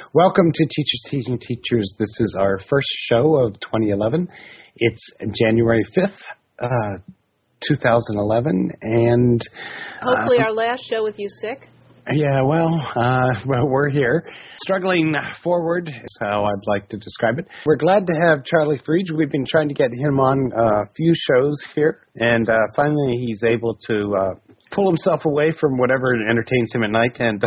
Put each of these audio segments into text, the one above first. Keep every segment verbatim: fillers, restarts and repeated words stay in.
Welcome to Teachers Teaching Teachers. This is our first show of twenty eleven. It's January fifth, uh, two thousand eleven, and hopefully uh, our last show with you sick. Yeah, well, uh, well, we're here. Struggling forward is how I'd like to describe it. We're glad to have Charlie Frege. We've been trying to get him on a few shows here, and uh, finally he's able to uh, pull himself away from whatever entertains him at night and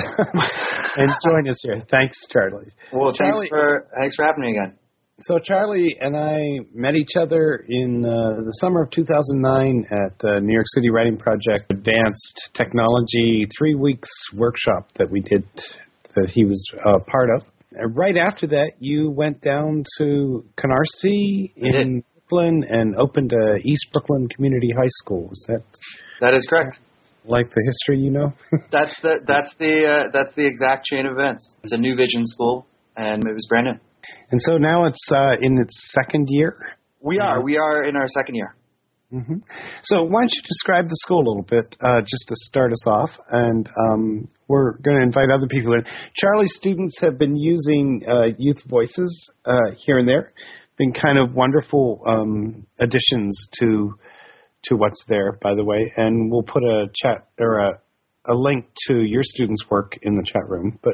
and join us here. Thanks, Charlie. Well, Charlie, thanks for thanks for having me again. So Charlie and I met each other in uh, the summer of two thousand nine at the New York City Writing Project Advanced Technology three weeks workshop that we did, that he was uh, part of. And right after that, you went down to Canarsie in Brooklyn and opened a East Brooklyn Community High School. Is that? That is correct. Like the history, you know? that's the that's the uh, that's the exact chain of events. It's a New Vision school, and it was brand new. And so now it's uh, in its second year? We are. We are in our second year. Mm-hmm. So why don't you describe the school a little bit, uh, just to start us off, and um, we're going to invite other people in. Charlie's students have been using uh, Youth Voices uh, here and there, been kind of wonderful um, additions to to what's there, by the way, and we'll put a chat or a, a link to your students' work in the chat room, but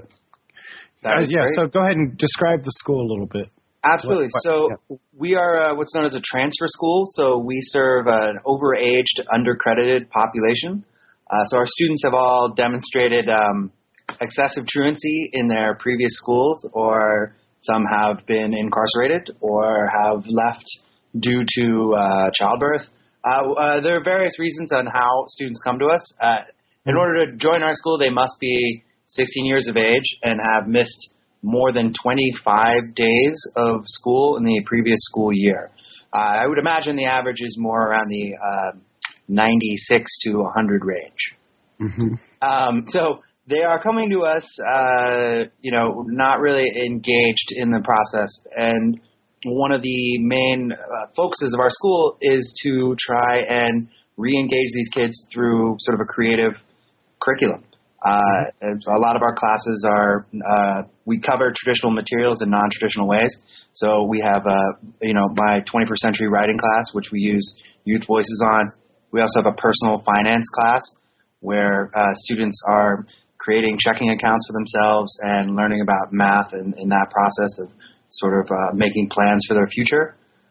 Uh, yeah, great. so go ahead and describe the school a little bit. Absolutely. What, what, so yeah. we are uh, what's known as a transfer school. So we serve an overaged, undercredited population. Uh, so our students have all demonstrated um, excessive truancy in their previous schools, or some have been incarcerated or have left due to uh, childbirth. Uh, uh, there are various reasons on how students come to us. Uh, in order to join our school, they must be sixteen years of age and have missed more than twenty-five days of school in the previous school year. Uh, I would imagine the average is more around the uh, ninety-six to one hundred range. Mm-hmm. Um, so they are coming to us, uh, you know, not really engaged in the process. And one of the main uh, focuses of our school is to try and re-engage these kids through sort of a creative curriculum. Uh, a lot of our classes are, uh, we cover traditional materials in non-traditional ways. So we have, uh, you know, my twenty-first century writing class, which we use Youth Voices on. We also have a personal finance class where uh, students are creating checking accounts for themselves and learning about math and in that process of sort of uh, making plans for their future.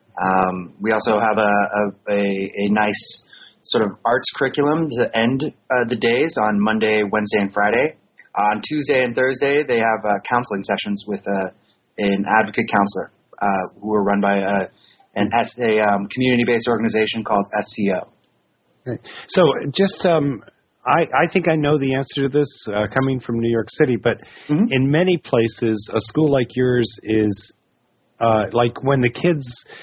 Um, we also have a, a, a, a nice sort of arts curriculum to end uh, the days on Monday, Wednesday, and Friday. On Tuesday and Thursday, they have uh, counseling sessions with uh, an advocate counselor uh, who are run by a, an S, a um, community-based organization called S C O. Right. So just, um, I, I think I know the answer to this uh, coming from New York City, but mm-hmm. in many places, a school like yours is uh, like when the kids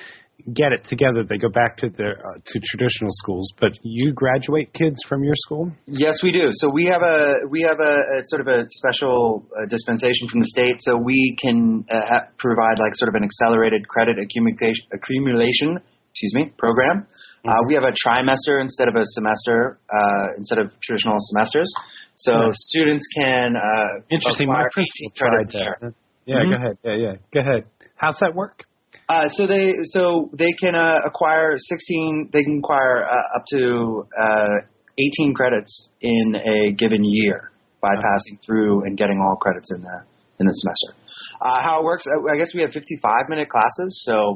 get it together, they go back to their uh, to traditional schools. But you graduate kids from your school? Yes, we do. So we have a we have a, a sort of a special uh, dispensation from the state, so we can uh, ha- provide like sort of an accelerated credit accumulation accumulation excuse me program. Mm-hmm. Uh, we have a trimester instead of a semester uh, instead of traditional semesters. So yeah. students can uh, interesting. My principal tried that. Yeah, mm-hmm. go ahead. Yeah, yeah, go ahead. How's that work? Uh, so they so they can uh, acquire sixteen. They can acquire uh, up to uh, eighteen credits in a given year by uh-huh. passing through and getting all credits in the in the semester. Uh, how it works? I guess we have fifty-five minute classes, so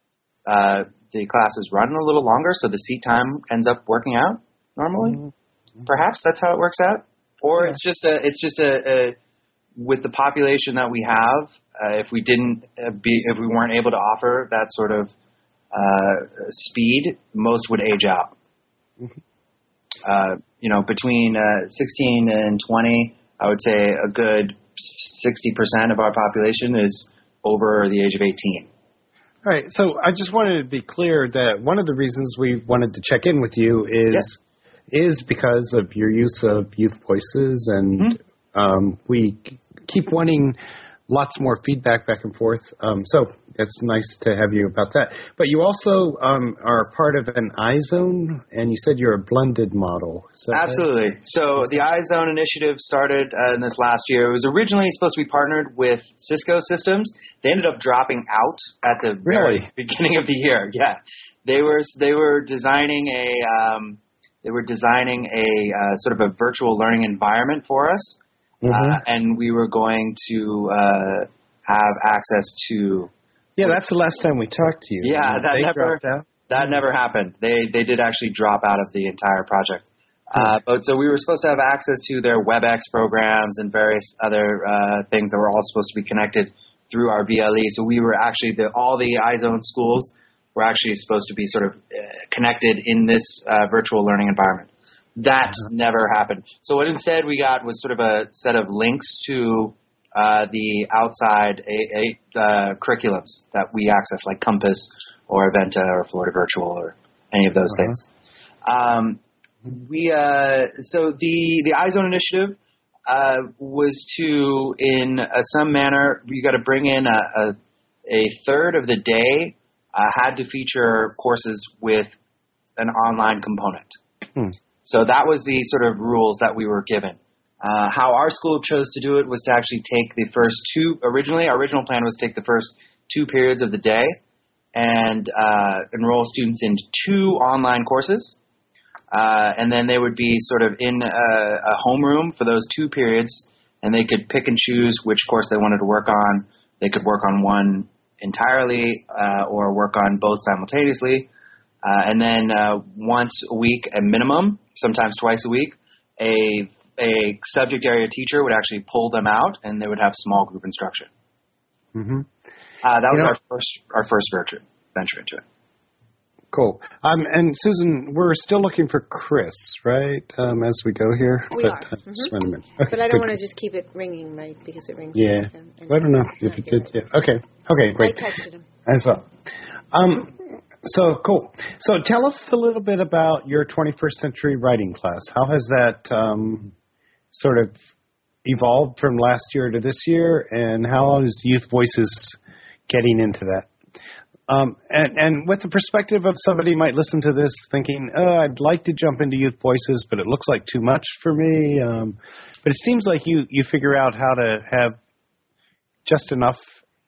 uh, the classes run a little longer, so the seat time ends up working out normally. Mm-hmm. Perhaps that's how it works out, or yeah. it's just a it's just a, a with the population that we have. Uh, if we didn't uh, be, if we weren't able to offer that sort of uh, speed, most would age out. Mm-hmm. Uh, you know, between uh, sixteen and twenty, I would say a good sixty percent of our population is over the age of eighteen. All right. So I just wanted to be clear that one of the reasons we wanted to check in with you is yes. is because of your use of Youth Voices, and mm-hmm. um, we keep wanting lots more feedback back and forth. Um, so it's nice to have you about that. But you also um, are part of an iZone, and you said you're a blended model. Absolutely. Right? So the iZone initiative started uh, in this last year. It was originally supposed to be partnered with Cisco Systems. They ended up dropping out at the really? very beginning of the year. Yeah, they were they were designing a um, they were designing a uh, sort of a virtual learning environment for us, mm-hmm. uh, and we were going to uh, have access to. Yeah, that's the last time we talked to you. Yeah, that they never that never happened. They they did actually drop out of the entire project. Uh, but so we were supposed to have access to their WebEx programs and various other uh, things that were all supposed to be connected through our B L E. So we were actually the all the iZone schools were actually supposed to be sort of uh, connected in this uh, virtual learning environment. That uh-huh. never happened. So what instead we got was sort of a set of links to Uh, the outside a, a, uh, curriculums that we access, like Compass or Aventa or Florida Virtual or any of those uh-huh. things. Um, we uh, so the the iZone initiative uh, was to, in uh, some manner, you got to bring in a, a, a third of the day uh, had to feature courses with an online component. Hmm. So that was the sort of rules that we were given. Uh, how our school chose to do it was to actually take the first two, originally, our original plan was to take the first two periods of the day and uh, enroll students into two online courses. Uh, and then they would be sort of in a, a homeroom for those two periods, and they could pick and choose which course they wanted to work on. They could work on one entirely uh, or work on both simultaneously. Uh, and then uh, once a week at minimum, sometimes twice a week, a a subject area teacher would actually pull them out, and they would have small group instruction. Mm-hmm. Uh, that was you know, our first our first venture, venture into it. Cool. Um, and Susan, we're still looking for Chris, right, um, as we go here? We but, are. Uh, mm-hmm. Just wait a minute. Okay, but I don't good. want to just keep it ringing, right, because it rings. Yeah. And, and I don't know if it did. Yeah. Okay. Okay, great. I texted him. As well. Um, so, cool. So tell us a little bit about your twenty-first century writing class. How has that um, sort of evolved from last year to this year, and how is Youth Voices getting into that? Um, and, and with the perspective of somebody might listen to this thinking, oh, I'd like to jump into Youth Voices, but it looks like too much for me. Um, but it seems like you, you figure out how to have just enough.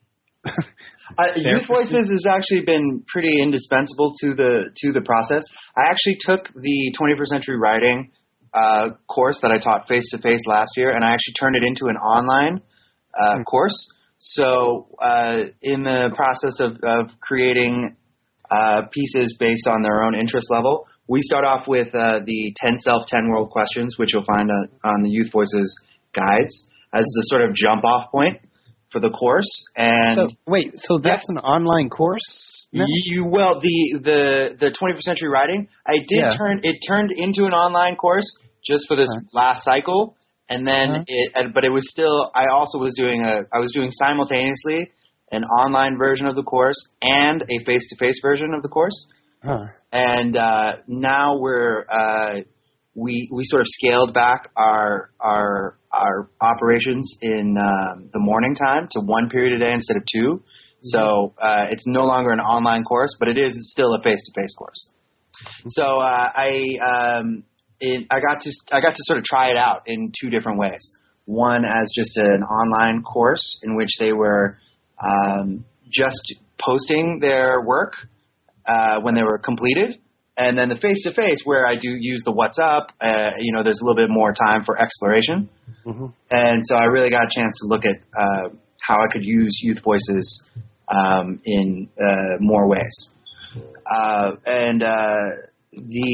uh, Youth Voices has actually been pretty indispensable to the to the process. I actually took the twenty-first century writing Uh, course that I taught face-to-face last year, and I actually turned it into an online uh, mm-hmm. course. So uh, in the process of, of creating uh, pieces based on their own interest level, we start off with uh, the ten self, ten world questions, which you'll find on, on the Youth Voices guides as the sort of jump-off point for the course. And so, wait, so that's yes. an online course? No? You, well, the, the, the twenty-first century writing, I did yeah. turn, it turned into an online course just for this uh-huh. last cycle. And then uh-huh. it, but it was still, I also was doing a, I was doing simultaneously an online version of the course and a face-to-face version of the course. Uh-huh. And, uh, now we're, uh, we, we sort of scaled back our, our, our operations in, um, the morning time to one period a day instead of two. So uh, it's no longer an online course, but it is still a face-to-face course. So uh, I um, it, I got to I got to sort of try it out in two different ways. One as just an online course in which they were um, just posting their work uh, when they were completed, and then the face-to-face where I do use the what's up. Uh, you know, there's a little bit more time for exploration, mm-hmm. and so I really got a chance to look at uh, how I could use Youth Voices Um, in uh, more ways, uh, and uh, the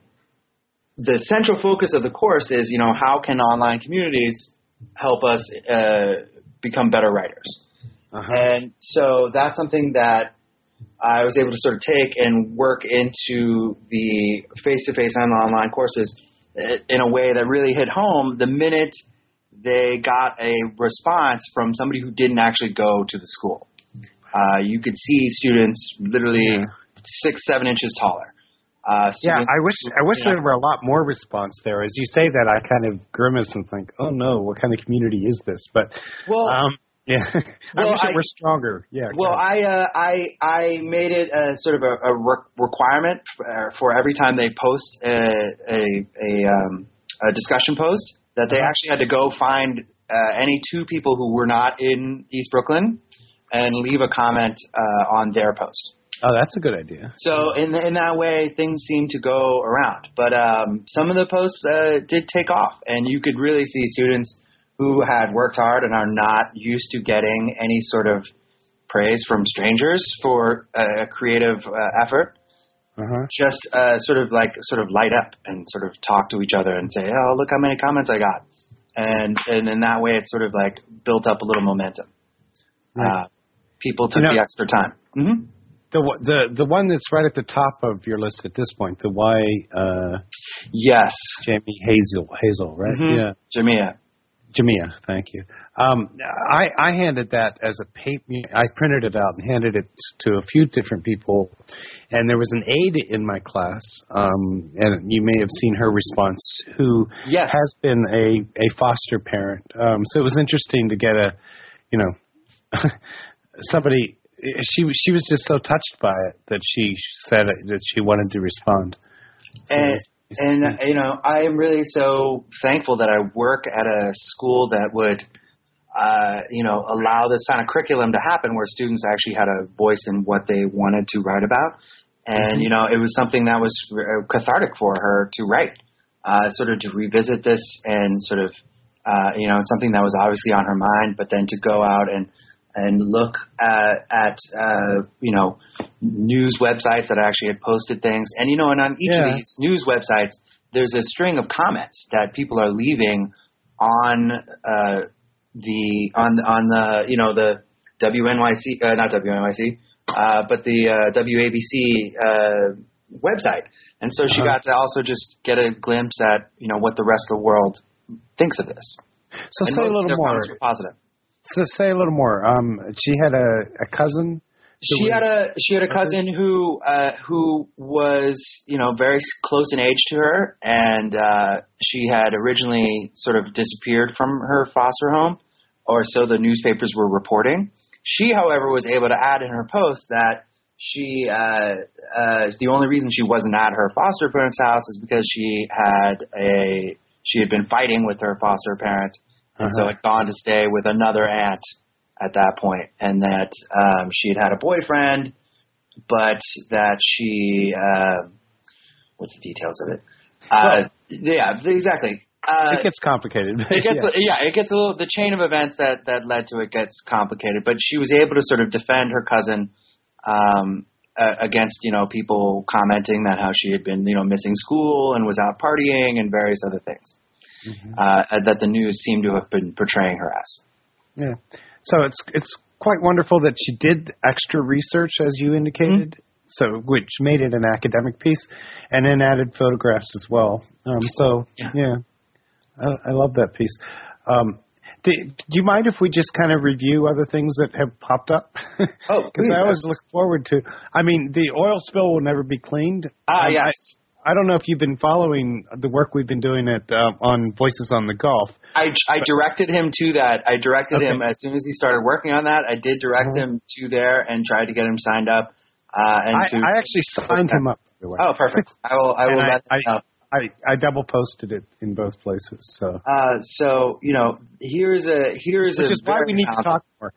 the central focus of the course is, you know, how can online communities help us uh, become better writers, uh-huh. and so that's something that I was able to sort of take and work into the face-to-face and online courses in a way that really hit home the minute they got a response from somebody who didn't actually go to the school. Uh, you could see students literally yeah. six, seven inches taller. Uh, yeah, I wish I wish there were a lot more response there. As you say that, I kind of grimace and think, "Oh no, what kind of community is this?" But well, um, Yeah. I Well, wish I- it were stronger. Yeah. Well, go ahead. I uh, I I made it a sort of a, a re- requirement for, for every time they post a a, a, um, a discussion post that they Uh-huh. actually had to go find uh, any two people who were not in East Brooklyn and leave a comment uh, on their post. Oh, that's a good idea. So in in that way, things seem to go around. But um, some of the posts uh, did take off, and you could really see students who had worked hard and are not used to getting any sort of praise from strangers for a creative uh, effort, Uh-huh. just uh, sort of like sort of light up and sort of talk to each other and say, "Oh, look how many comments I got," and and in that way, it sort of like built up a little momentum. Right. Uh, people took You know- the extra time. Mm-hmm. The one- the the one that's right at the top of your list at this point, the Y uh, Yes, Jamie Hazel Hazel, right? Mhm. Yeah. Jamia. Jamia, thank you. Um, I, I handed that as a paper. I printed it out and handed it to a few different people, and there was an aide in my class, um, and you may have seen her response, who Yes. has been a, a foster parent. Um, so it was interesting to get a, you know, somebody. She she was just so touched by it that she said that she wanted to respond. So it And, was- and uh, you know, I am really so thankful that I work at a school that would, uh, you know, allow this kind of curriculum to happen where students actually had a voice in what they wanted to write about. And, you know, it was something that was uh, cathartic for her to write, uh, sort of to revisit this and sort of, uh, you know, something that was obviously on her mind, but then to go out and, and look at, at uh, you know, news websites that actually had posted things. And, you know, and on each Yeah. of these news websites, there's a string of comments that people are leaving on uh, the, on, on the, you know, the W N Y C, uh, not W N Y C, uh, but the uh, W A B C uh, website. And so she Uh-huh. got to also just get a glimpse at, you know, what the rest of the world thinks of this. So And say a most of little their more. comments were positive. So say a little more. Um, she had a, a cousin. who She was- had a she had a cousin who uh, who was you know very s- close in age to her, and uh, she had originally sort of disappeared from her foster home, or so the newspapers were reporting. She, however, was able to add in her post that she uh, uh, the only reason she wasn't at her foster parents' house is because she had a she had been fighting with her foster parent, and so Uh-huh. had gone to stay with another aunt at that point, and that um, she had had a boyfriend, but that she uh, what's the details of it? Uh, yeah, exactly. Uh, it gets complicated. it gets yeah. yeah, it gets a little. The chain of events that that led to it gets complicated, but she was able to sort of defend her cousin um, uh, against you know people commenting that how she had been you know missing school and was out partying and various other things Mhm. uh, that the news seemed to have been portraying her as. Yeah. So it's it's quite wonderful that she did extra research, as you indicated, so which made it an academic piece, and then added photographs as well. Um, so Yeah. yeah, I, I love that piece. Um, do, do you mind if we just kind of review other things that have popped up? Oh, Because please. I always look forward to. I mean, the oil spill will never be cleaned. Ah, Um, yes. I, I don't know if you've been following the work we've been doing at uh, on Voices on the Gulf. I, I directed him to that. I directed Okay. him as soon as he started working on that. I did direct Mhm. him to there and tried to get him signed up. Uh, and I, to, I actually signed him up. By the way. Oh, perfect. I will. I And will I- let him I- know. I, I double posted it in both places, so Uh, so you know, here's a here's which a is why we very need to talented- talk more.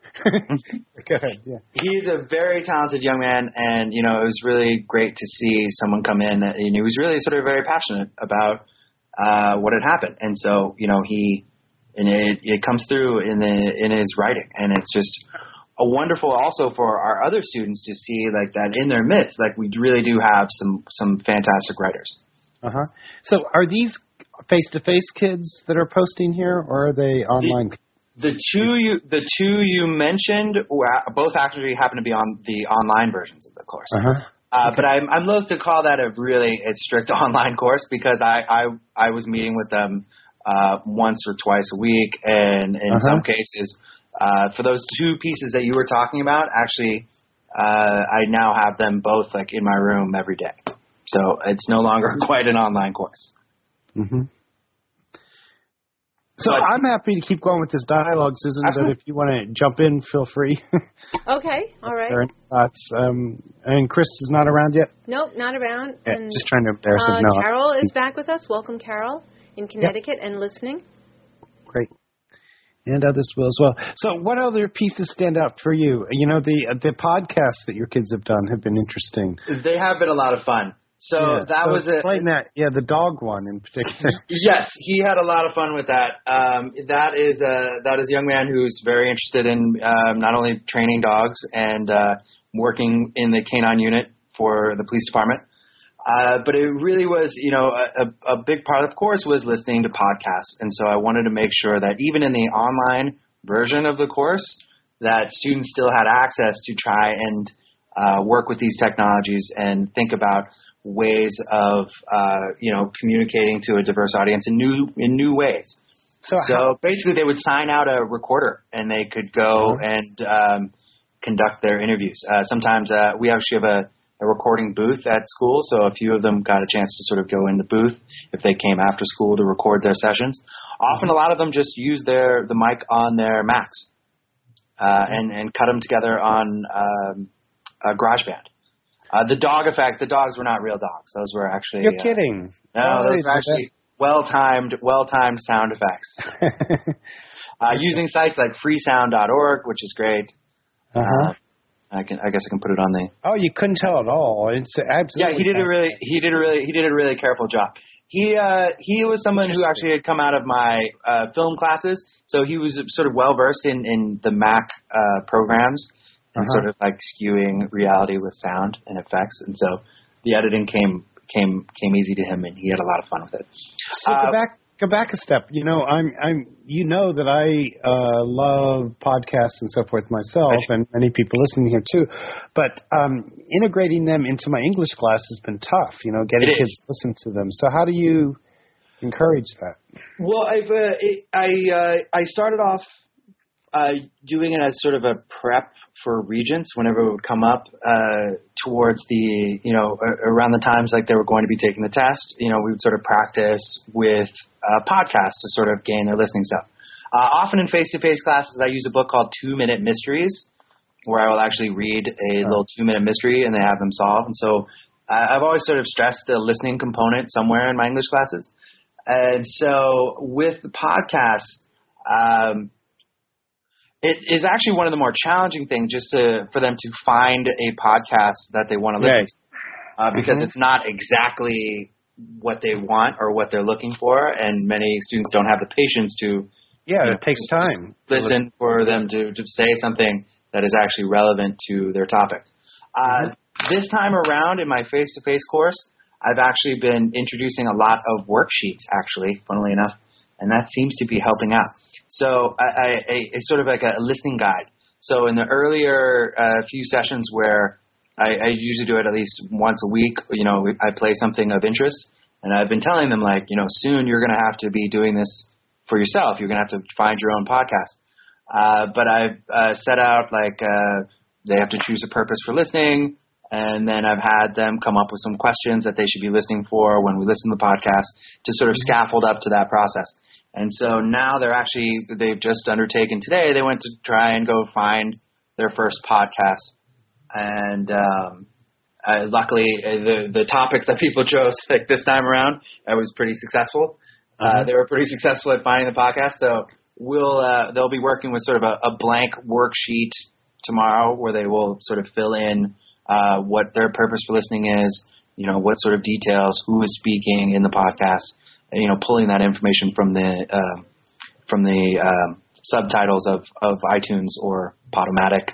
Go ahead. Yeah. He's a very talented young man, and you know, it was really great to see someone come in, and he was really sort of very passionate about uh, what had happened, and so you know, he and it it comes through in the in his writing, and it's just a wonderful also for our other students to see like that in their midst, like we really do have some some fantastic writers. Uh huh. So, are these face-to-face kids that are posting here, or are they online? The two you the two you mentioned were- both actually happen to be on the online versions of the course. Uh huh. Uh, But I'm I'm loath to call that a really a strict online course because I I, I was meeting with them uh, once or twice a week, and in Uh-huh. some cases, uh, for those two pieces that you were talking about, actually, uh, I now have them both like in my room every day. So it's no longer quite an online course. Mm-hmm. So but, I'm happy to keep going with this dialogue, Susan, absolutely. but if you want to jump in, feel free. Okay, all right. There are any thoughts. Um, and Chris is not around yet? Nope, not around. Yeah, and, just trying to embarrass uh, him. No. Carol is back with us. Welcome, Carol, in Connecticut and listening. Great. And others will as well. So what other pieces stand out for you? You know, the the podcasts that your kids have done have been interesting. They have been a lot of fun. So yeah, that so was a, explain that. Yeah, the dog one in particular. Yes, he had a lot of fun with that. Um, that is a that is a young man who's very interested in um, not only training dogs and uh, working in the canine unit for the police department, uh, but it really was, you know, a, a big part of the course was listening to podcasts. And so I wanted to make sure that even in the online version of the course, that students still had access to try and uh, work with these technologies and think about ways of, uh, you know, communicating to a diverse audience in new in new ways. So, so how- basically, they would sign out a recorder and they could go uh-huh. and um, conduct their interviews. Uh, sometimes uh, we actually have a, a recording booth at school, so a few of them got a chance to sort of go in the booth if they came after school to record their sessions. Often, a lot of them just use their the mic on their Macs uh, and and cut them together on um, a GarageBand. Uh, the dog effect, the dogs were not real dogs. Those were actually... You're uh, kidding. No, oh, those were actually well-timed, well-timed sound effects. uh, using sites like freesound dot org, which is great. Uh-huh. Uh, I can, I guess I can put it on the... Oh, you couldn't tell at all. It's absolutely... Yeah, he did a really, he did a really, he did a really careful job. He, uh, he was someone who actually had come out of my uh, film classes, so he was sort of well-versed in, in the Mac uh, programs. And uh-huh. sort of like skewing reality with sound and effects, and so the editing came came came easy to him, and he had a lot of fun with it. So uh, go back go back a step. You know, I'm I'm you know that I uh, love podcasts and so forth myself, and many people listening here too. But um, integrating them into my English class has been tough. You know, getting kids to listen to them. So how do you encourage that? Well, I've uh, it, I uh, I started off uh, doing it as sort of a prep for Regents whenever it would come up uh, towards the, you know, around the times like they were going to be taking the test. You know, we would sort of practice with uh, podcasts to sort of gain their listening stuff. Uh, often in face-to-face classes, I use a book called Two Minute Mysteries, where I will actually read a little two-minute mystery and they have them solved. And so uh, I've always sort of stressed the listening component somewhere in my English classes. And so with the podcasts, um, it is actually one of the more challenging things just to for them to find a podcast that they want to listen to, uh, because mm-hmm. it's not exactly what they want or what they're looking for, and many students don't have the patience to yeah, you know, it takes time listen, listen for them to, to say something that is actually relevant to their topic. Uh, mm-hmm. This time around in my face-to-face course, I've actually been introducing a lot of worksheets, actually, funnily enough, and that seems to be helping out. So I, I, I, it's sort of like a listening guide. So in the earlier uh, few sessions where I, I usually do it at least once a week, you know, I play something of interest, and I've been telling them, like, you know, soon you're going to have to be doing this for yourself. You're going to have to find your own podcast. Uh, but I've uh, set out, like, uh, they have to choose a purpose for listening, and then I've had them come up with some questions that they should be listening for when we listen to the podcast to sort of scaffold up to that process. And so now they're actually, they've just undertaken today, they went to try and go find their first podcast. And um, uh, luckily, uh, the the topics that people chose like this time around, I was pretty successful. Uh, mm-hmm. They were pretty successful at finding the podcast. So we'll uh, they'll be working with sort of a, a blank worksheet tomorrow where they will sort of fill in uh, what their purpose for listening is, you know, what sort of details, who is speaking in the podcast, you know, pulling that information from the uh, from the um, subtitles of, of iTunes or Podomatic.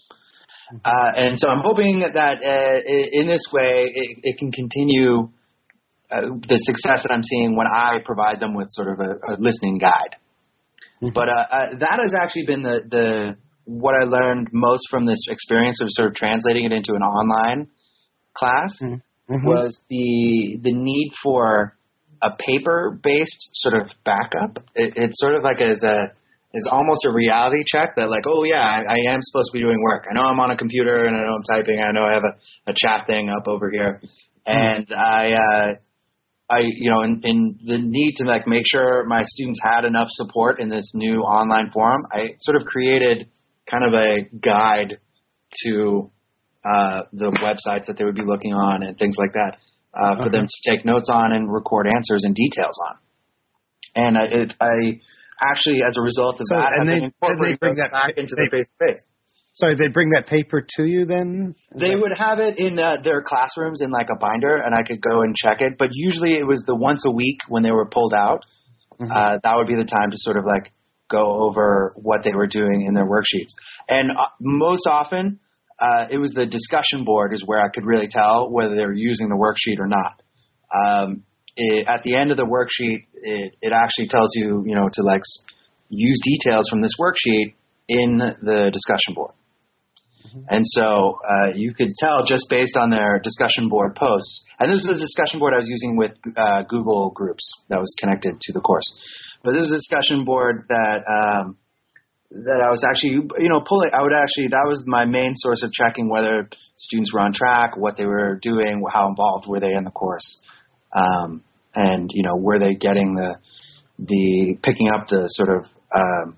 Uh, and so I'm hoping that uh, in this way it, it can continue uh, the success that I'm seeing when I provide them with sort of a, a listening guide. Mm-hmm. But uh, uh, that has actually been the, the what I learned most from this experience of sort of translating it into an online class mm-hmm. was the the need for a paper-based sort of backup. It, it's sort of like as a is almost a reality check that, like, oh, yeah, I, I am supposed to be doing work. I know I'm on a computer, and I know I'm typing. I know I have a, a chat thing up over here. And I uh, I, you know, in, in the need to like make sure my students had enough support in this new online forum, I sort of created kind of a guide to uh, the websites that they would be looking on and things like that uh, for okay. them to take notes on and record answers and details on. And I, it, I actually, as a result of so, that, and have they, been incorporating they bring those that back into they, the face-to-face. Sorry, they bring that paper to you then? Is They that... would have it in uh, their classrooms in like a binder, and I could go and check it. But usually it was the once a week when they were pulled out. Mm-hmm. Uh, that would be the time to sort of like go over what they were doing in their worksheets. And uh, most often uh, it was the discussion board is where I could really tell whether they were using the worksheet or not. Um, it, at the end of the worksheet, it, it actually tells you, you know, to like use details from this worksheet in the discussion board. And so uh, you could tell just based on their discussion board posts. And this is a discussion board I was using with uh, Google Groups that was connected to the course. But this is a discussion board that um, that I was actually, you know, pulling. I would actually, that was my main source of checking whether students were on track, what they were doing, how involved were they in the course, um, and you know, were they getting the the picking up the sort of um,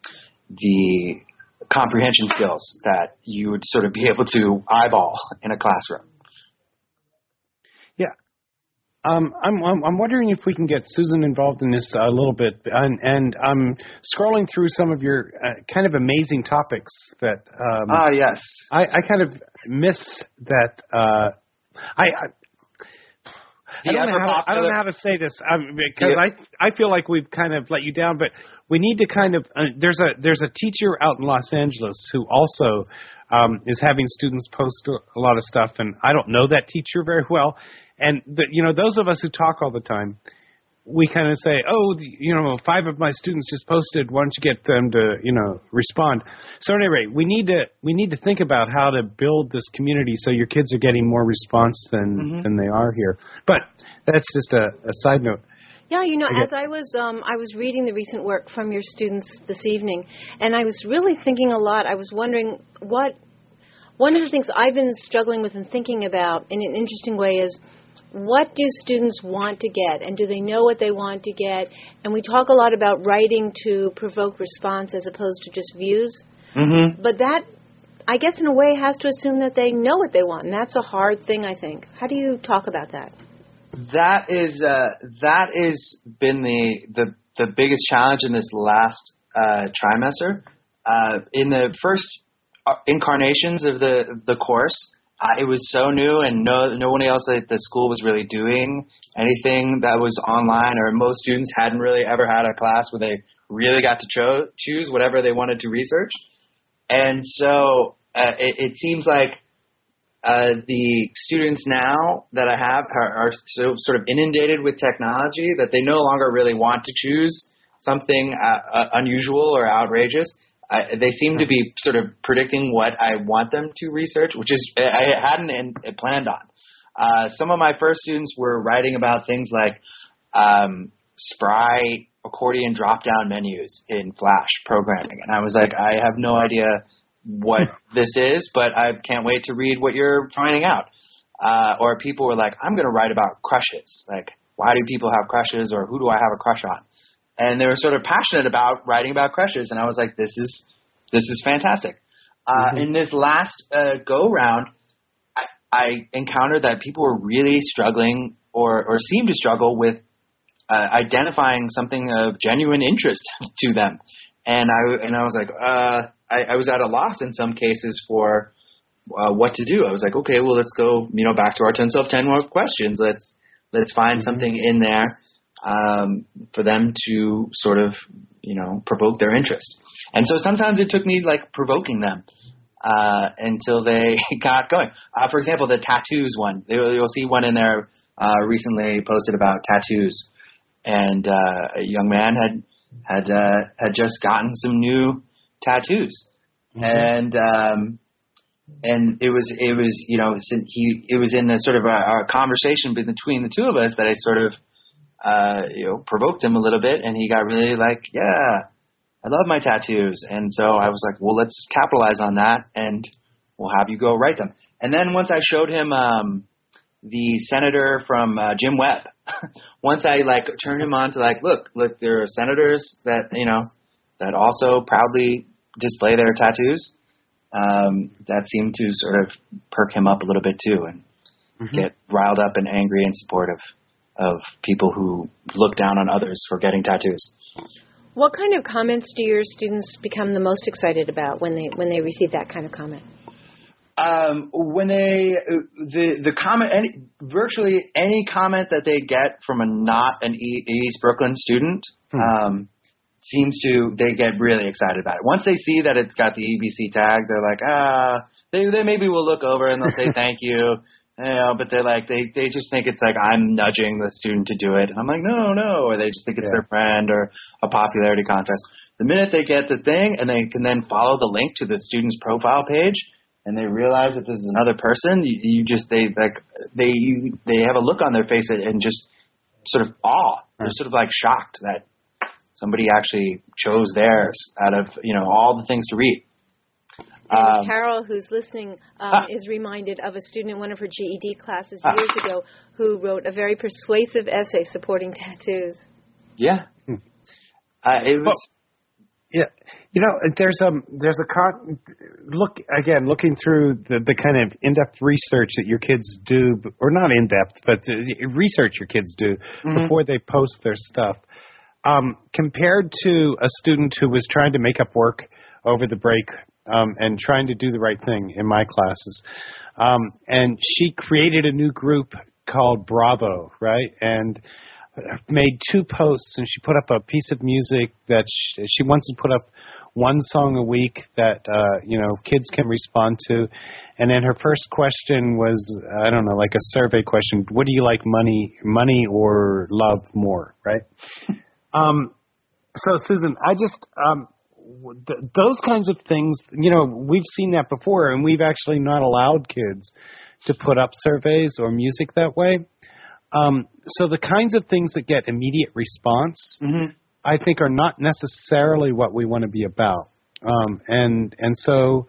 the comprehension skills that you would sort of be able to eyeball in a classroom. Yeah. Um, I'm, I'm I'm wondering if we can get Susan involved in this a little bit, and, and I'm scrolling through some of your uh, kind of amazing topics that. Um, ah, yes. I, I kind of miss that. Uh, I. I I don't, know how, I don't know how to say this um, because yeah. I I feel like we've kind of let you down, but we need to kind of uh, there's a there's a teacher out in Los Angeles who also um, is having students post a lot of stuff, and I don't know that teacher very well, and the, you know those of us who talk all the time, we kind of say, oh, you know, five of my students just posted. Why don't you get them to, you know, respond? So anyway, we need to we need to think about how to build this community so your kids are getting more response than mm-hmm. than they are here. But that's just a, a side note. Yeah, you know, as I was um, I was reading the recent work from your students this evening, and I was really thinking a lot. I was wondering what one of the things I've been struggling with and thinking about in an interesting way is, what do students want to get, and do they know what they want to get? And we talk a lot about writing to provoke response as opposed to just views. Mm-hmm. But that, I guess, in a way, has to assume that they know what they want, and that's a hard thing, I think. How do you talk about that? That is uh, that is been the, the the biggest challenge in this last uh, trimester. Uh, in the first incarnations of the the course, Uh, it was so new, and no no one else at the school was really doing anything that was online, or most students hadn't really ever had a class where they really got to cho- choose whatever they wanted to research. And so uh, it, it seems like uh, the students now that I have are, are so sort of inundated with technology that they no longer really want to choose something uh, uh, unusual or outrageous. I, they seem to be sort of predicting what I want them to research, which is I hadn't in, planned on. Uh, some of my first students were writing about things like um, Spry accordion drop-down menus in Flash programming, and I was like, I have no idea what this is, but I can't wait to read what you're finding out. Uh, or people were like, I'm going to write about crushes. Like, why do people have crushes, or who do I have a crush on? And they were sort of passionate about writing about crushes, and I was like, "This is this is fantastic." Uh, mm-hmm. In this last uh, go round, I, I encountered that people were really struggling, or or seemed to struggle with uh, identifying something of genuine interest to them, and I and I was like, uh, I, I was at a loss in some cases for uh, what to do. I was like, okay, well, let's go, you know, back to our ten self ten more questions. Let's let's find mm-hmm. something in there. Um, for them to sort of, you know, provoke their interest. And so sometimes it took me, like, provoking them uh, until they got going. Uh, for example, the tattoos one. You'll see one in there uh, recently posted about tattoos. And uh, a young man had had uh, had just gotten some new tattoos. Mm-hmm. And um, and it was, it was you know, he it was in the sort of a, a conversation between the two of us that I sort of, Uh, you know, provoked him a little bit, and he got really like, yeah, I love my tattoos. And so I was like, well, let's capitalize on that, and we'll have you go write them. And then once I showed him um, the senator from uh, Jim Webb. Once I like turned him on to like, look, look, there are senators that you know that also proudly display their tattoos. Um, that seemed to sort of perk him up a little bit too, and mm-hmm. get riled up and angry in support of of people who look down on others for getting tattoos. What kind of comments do your students become the most excited about when they when they receive that kind of comment? Um, when they, the, the comment, any, virtually any comment that they get from a not an East Brooklyn student, hmm. um, seems to, they get really excited about it. Once they see that it's got the E B C tag, they're like, ah, they, they maybe will look over and they'll say thank you, you know, but they're like, they, they just think it's like I'm nudging the student to do it. And I'm like, no, no, or they just think it's yeah. their friend or a popularity contest. The minute they get the thing and they can then follow the link to the student's profile page, and they realize that this is another person, you, you just, they, like, they, you, they have a look on their face and just sort of awe. They're sort of like shocked that somebody actually chose theirs out of, you know, all the things to read. And um, Carol, who's listening, um, ah. is reminded of a student in one of her G E D classes ah. years ago who wrote a very persuasive essay supporting tattoos. Yeah. Hmm. Uh, it was... Well, yeah, you know, there's um, there's a con- look again, looking through the, the kind of in-depth research that your kids do, or not in-depth, but the research your kids do mm-hmm. before they post their stuff. Um, compared to a student who was trying to make up work over the break um, and trying to do the right thing in my classes, um, and she created a new group called Bravo, right, and made two posts, and she put up a piece of music that she, she wants to put up one song a week that, uh, you know, kids can respond to. And then her first question was, I don't know, like a survey question. What do you like, money, money or love more, right? um, so, Susan, I just, um, th- those kinds of things, you know, we've seen that before, and we've actually not allowed kids to put up surveys or music that way. Um, so the kinds of things that get immediate response, mm-hmm. I think, are not necessarily what we want to be about. Um, and and so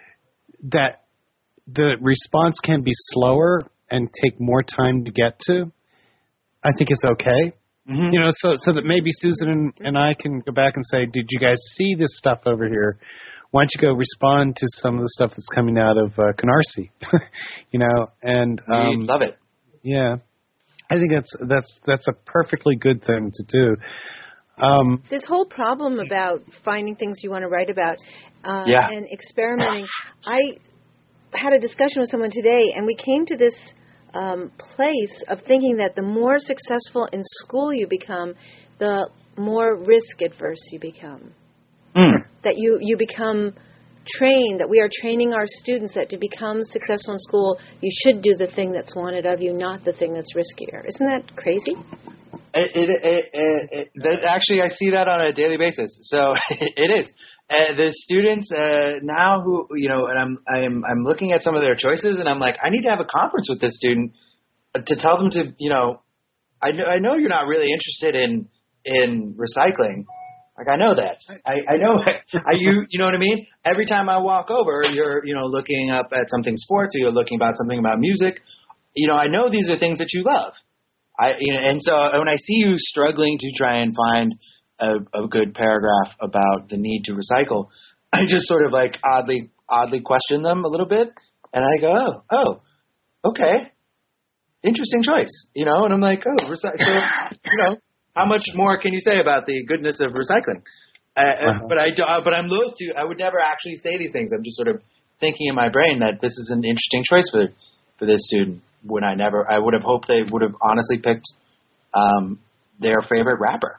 that the response can be slower and take more time to get to, I think is okay. Mm-hmm. You know, so so that maybe Susan and, and I can go back and say, did you guys see this stuff over here? Why don't you go respond to some of the stuff that's coming out of uh, Canarsie? You know, and um, we love it. Yeah. I think that's that's that's a perfectly good thing to do. Um, this whole problem about finding things you want to write about uh, yeah. and experimenting, I had a discussion with someone today, and we came to this um, place of thinking that the more successful in school you become, the more risk adverse you become. Mm. That you, you become trained, that we are training our students that to become successful in school, you should do the thing that's wanted of you, not the thing that's riskier. Isn't that crazy? It, it, it, it, it, that actually, I see that on a daily basis. So it is. Uh, the students uh, now who, you know, and I'm, I'm, I'm looking at some of their choices, and I'm like, I need to have a conference with this student to tell them to, you know, I know, I know you're not really interested in, in recycling. Like, I know that. I, I know. I, you you know what I mean? Every time I walk over, you're, you know, looking up at something sports, or you're looking about something about music. You know, I know these are things that you love. I you know, and so when I see you struggling to try and find a, a good paragraph about the need to recycle, I just sort of like oddly oddly question them a little bit, and I go, oh, oh, okay, interesting choice, you know. And I'm like, oh, recy- so you know. How much more can you say about the goodness of recycling? Uh, uh-huh. But I, do, uh, but I'm loath to. I would never actually say these things. I'm just sort of thinking in my brain that this is an interesting choice for for this student. When I never, I would have hoped they would have honestly picked um, their favorite rapper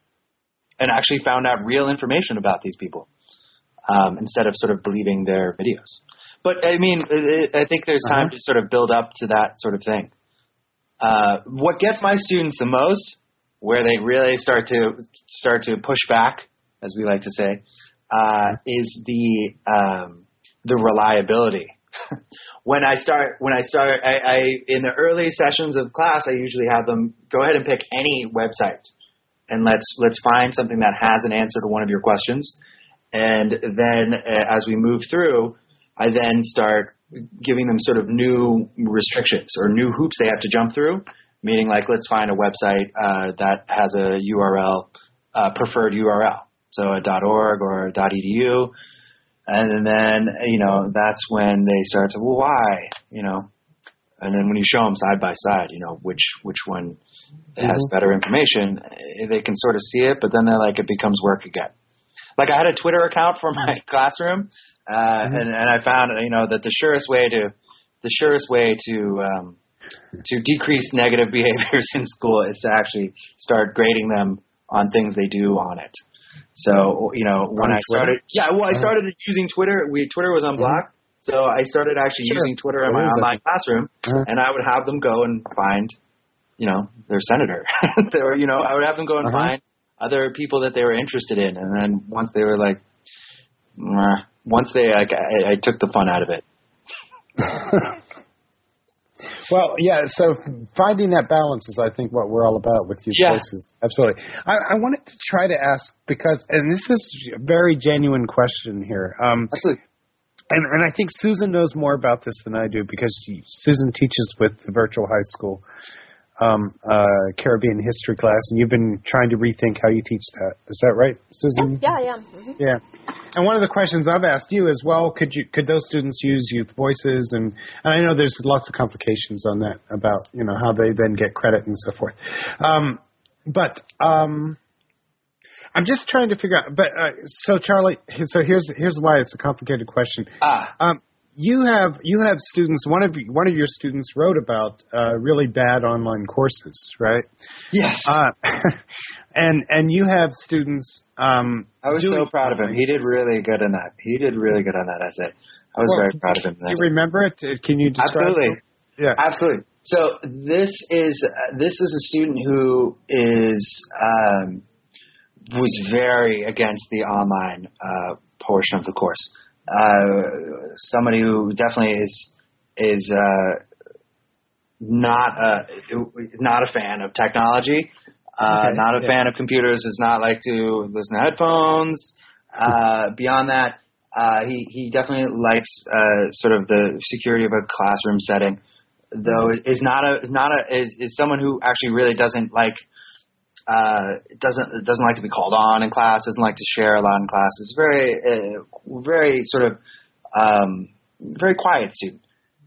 and actually found out real information about these people um, instead of sort of believing their videos. But I mean, it, I think there's time uh-huh. to sort of build up to that sort of thing. Uh, what gets my students the most, where they really start to start to push back, as we like to say, uh, is the um, the reliability. when I start, when I start, I, I in the early sessions of class, I usually have them go ahead and pick any website, and let's let's find something that has an answer to one of your questions, and then uh, as we move through, I then start giving them sort of new restrictions or new hoops they have to jump through. Meaning, like, let's find a website uh, that has a U R L, uh, preferred U R L, so a .org or a .edu, and then, you know, that's when they start to, well, why, you know, and then when you show them side by side, you know, which which one has mm-hmm. better information, they can sort of see it, but then they're like, it becomes work again. Like, I had a Twitter account for my classroom, uh, mm-hmm. and, and I found, you know, that the surest way to, the surest way to, um, to decrease negative behaviors in school is to actually start grading them on things they do on it. So, you know, when on I started, Twitter? yeah, well, I started uh-huh. using Twitter. We Twitter was unblocked, mm-hmm. so I started actually sure. using Twitter in my online that? classroom, uh-huh. and I would have them go and find, you know, their senator. Or, you know, I would have them go and uh-huh. find other people that they were interested in, and then once they were like, Meh. once they, like, I, I took the fun out of it. Well, yeah, so finding that balance is, I think, what we're all about with Youth yeah. Voices. Absolutely. I, I wanted to try to ask, because, and this is a very genuine question here. Um, Absolutely. And, and I think Susan knows more about this than I do, because she, Susan teaches with the virtual high school um, uh, Caribbean history class, and you've been trying to rethink how you teach that. Is that right, Susan? Yeah, yeah. Mm-hmm. Yeah. And one of the questions I've asked you as well, could you could those students use Youth Voices? And, and I know there's lots of complications on that about, you know, how they then get credit and so forth. Um, but um, I'm just trying to figure out. But uh, so Charlie, so here's here's why it's a complicated question. Ah. Um, you have you have students. One of one of your students wrote about uh, really bad online courses, right? Yes. Uh, and and you have students. Um, I was so proud of him. He did really good in that. He did really good on that essay. I was well, very proud of him. Do you remember it? Can you describe Absolutely. it? Yeah. Absolutely. So this is uh, this is a student who is um, was very against the online uh, portion of the course. Uh, somebody who definitely is is uh, not a not a fan of technology. Uh, okay, not a yeah. fan of computers, does not like to listen to headphones. Uh, beyond that, uh, he, he definitely likes uh, sort of the security of a classroom setting, though is not a not a is, is someone who actually really doesn't like uh, doesn't doesn't like to be called on in class, doesn't like to share a lot in class. Is very uh, very sort of um, very quiet student,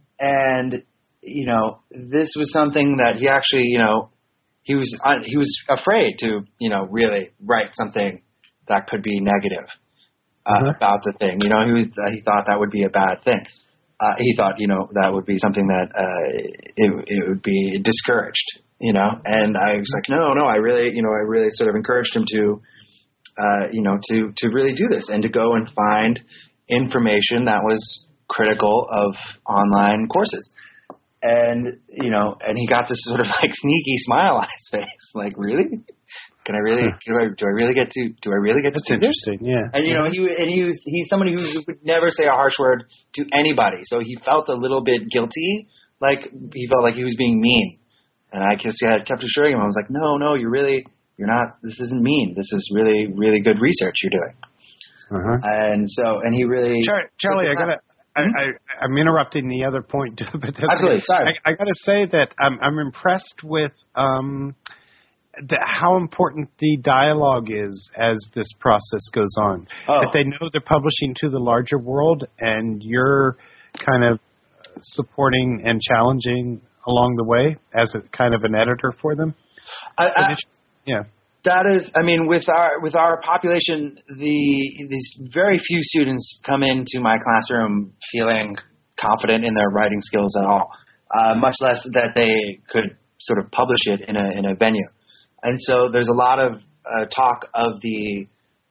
and you know this was something that he actually you know. He was uh, he was afraid to you know really write something that could be negative uh, uh-huh. about the thing. You know he was uh, he thought that would be a bad thing. Uh, he thought you know that would be something that uh, it it would be discouraged. You know, and I was like, no, no, I really you know I really sort of encouraged him to uh, you know to to really do this and to go and find information that was critical of online courses. And, you know, and he got this sort of like sneaky smile on his face. Like, really? Can I really, do I, do I really get to, do I really get That's to do interesting, this? yeah. And, you know, he, and he was, he's somebody who would never say a harsh word to anybody. So he felt a little bit guilty. Like, he felt like he was being mean. And I just I kept assuring him, I was like, no, no, you're really, you're not, this isn't mean. This is really, really good research you're doing. Uh-huh. And so, and he really. Char- Charlie, I gotta. I, I, I'm interrupting the other point, but that's absolutely. Sorry. I, I got to say that I'm, I'm impressed with um, the, how important the dialogue is as this process goes on. Oh. That they know they're publishing to the larger world, and you're kind of supporting and challenging along the way as a kind of an editor for them. I, I, yeah. That is, I mean, with our with our population, the these very few students come into my classroom feeling confident in their writing skills at all, uh, much less that they could sort of publish it in a in a venue. And so there's a lot of uh, talk of the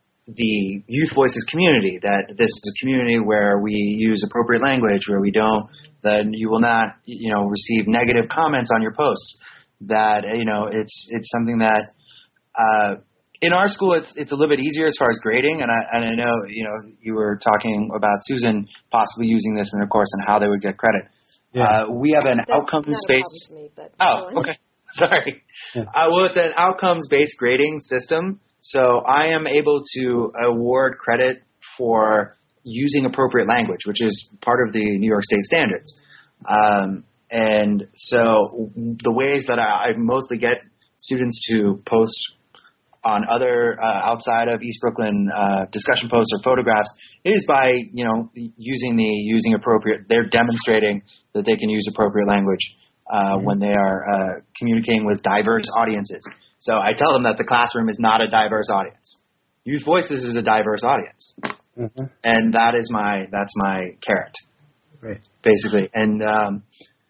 the Youth Voices community, that this is a community where we use appropriate language, where we don't, that you will not, you know, receive negative comments on your posts. That you know, it's it's something that. Uh, in our school, it's it's a little bit easier as far as grading, and I and I know you know you were talking about Susan possibly using this in their course and how they would get credit. Yeah. Uh, we have an outcomes-based. Oh, okay. Sorry. Yeah. Uh, well, it's an outcomes-based grading system, so I am able to award credit for using appropriate language, which is part of the New York State standards. Um, and so the ways that I, I mostly get students to post on other uh, outside of East Brooklyn uh, discussion posts or photographs is by, you know, using the using appropriate. They're demonstrating that they can use appropriate language uh, mm-hmm. when they are uh, communicating with diverse audiences. So I tell them that the classroom is not a diverse audience. Youth Voices is a diverse audience, mm-hmm. and that is my that's my carrot, right? Basically, and um,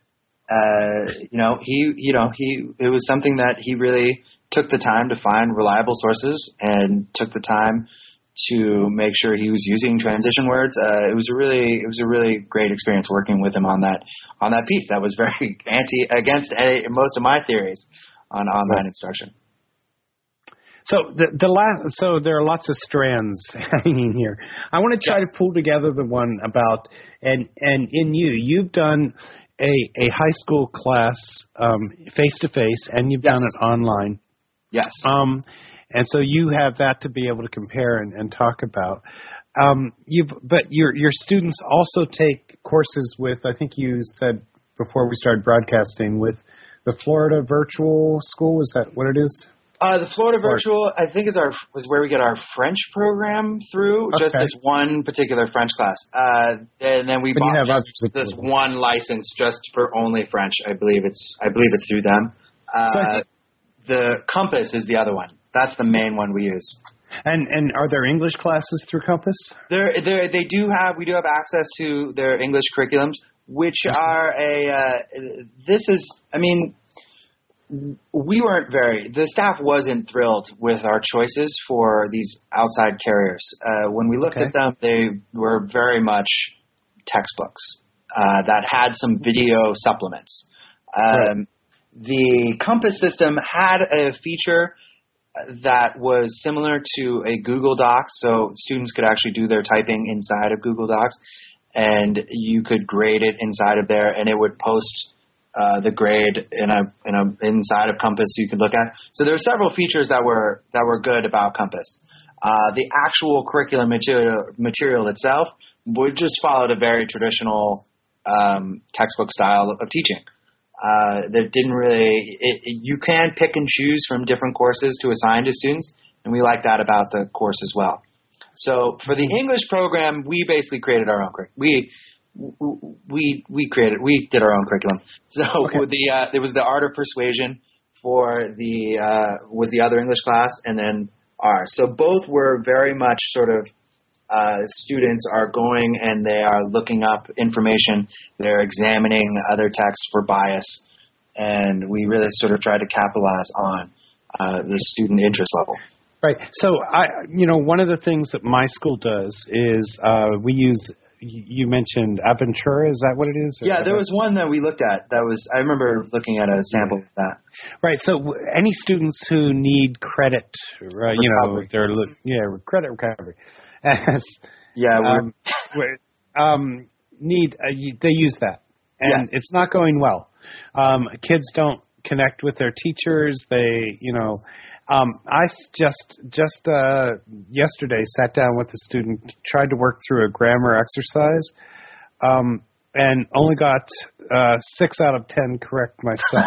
uh, you know he you know he it was something that he really took the time to find reliable sources and took the time to make sure he was using transition words. Uh, it was a really it was a really great experience working with him on that on that piece. That was very anti against a, most of my theories on online right. instruction. So the the last so there are lots of strands hanging here. I want to try yes. to pull together the one about and and in you you've done a a high school class face to face and you've yes. done it online. Yes. Um, and so you have that to be able to compare and, and talk about. Um, you but your your students also take courses with I think you said before we started broadcasting with the Florida Virtual School. Is that what it is? Uh, the Florida Virtual, I think, is our was where we get our French program through. Okay. Just this one particular French class, uh, and then we but bought just this one license just for only French. I believe it's I believe it's through them. Uh, so the Compass is the other one. That's the main one we use. And and are there English classes through Compass? There, there they do have. We do have access to their English curriculums, which are a. Uh, this is, I mean. We weren't very, the staff wasn't thrilled with our choices for these outside carriers. Uh, when we looked okay. at them, they were very much textbooks uh, that had some video supplements. Um, right. The Compass system had a feature that was similar to a Google Docs, so students could actually do their typing inside of Google Docs, and you could grade it inside of there, and it would post Uh, the grade in a in a inside of Compass you could look at. So there were several features that were that were good about Compass. Uh, the actual curriculum material material itself would just followed a very traditional um, textbook style of teaching. Uh, that didn't really. It, it, you can pick and choose from different courses to assign to students, and we like that about the course as well. So for the English program, we basically created our own curriculum. We We we created we did our own curriculum. So okay. with the uh, there was the Art of Persuasion for the uh, was the other English class, and then ours. So both were very much sort of uh, students are going and they are looking up information. They're examining other texts for bias, and we really sort of try to capitalize on uh, the student interest level. Right. So I you know one of the things that my school does is uh, we use. You mentioned Aventura, is that what it is? Yeah, there was one that we looked at. That was I remember looking at a sample of that. Right. So any students who need credit, uh, you know, they're yeah credit recovery. yeah. Um, um, need uh, they use that, and yes. it's not going well. Um, kids don't connect with their teachers. They, you know. Um, I just just uh, yesterday sat down with a student, tried to work through a grammar exercise, um, and only got uh, six out of ten correct myself.